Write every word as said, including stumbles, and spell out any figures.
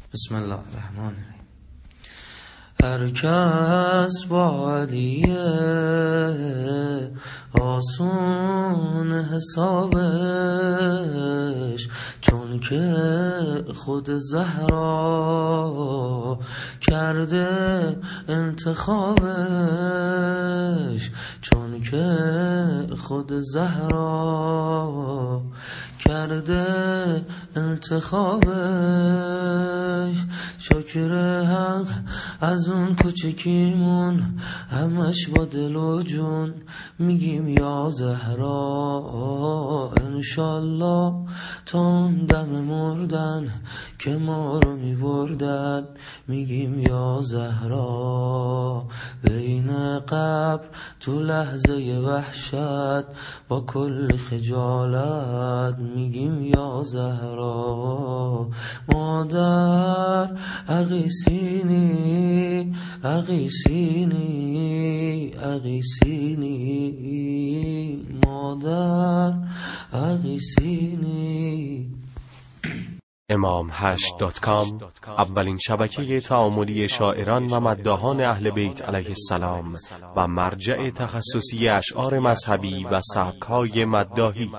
بسم الله الرحمن الرحیم. هر کس با علیه آسون حسابش، چون که خود زهرا کرده انتخابش، چون که خود زهرا کرده انتخابش. شکر حق از اون کوچکیمون همش با دل و جون میگیم یا زهرا، انشالله تا اون دم مردن که ما رو میبردن میگیم یا زهرا. بین قبر تو لحظه وحشت با کل خجالت میگیم یا زهرا. مادر اغیثینی اغیثینی اغیثینی، مادر اغیثینی. امام هشت دات کام اولین شبکه تعاملی شاعران و مداحان اهل بیت علیه السلام و مرجع تخصصی اشعار مذهبی و سبک‌های مداحی.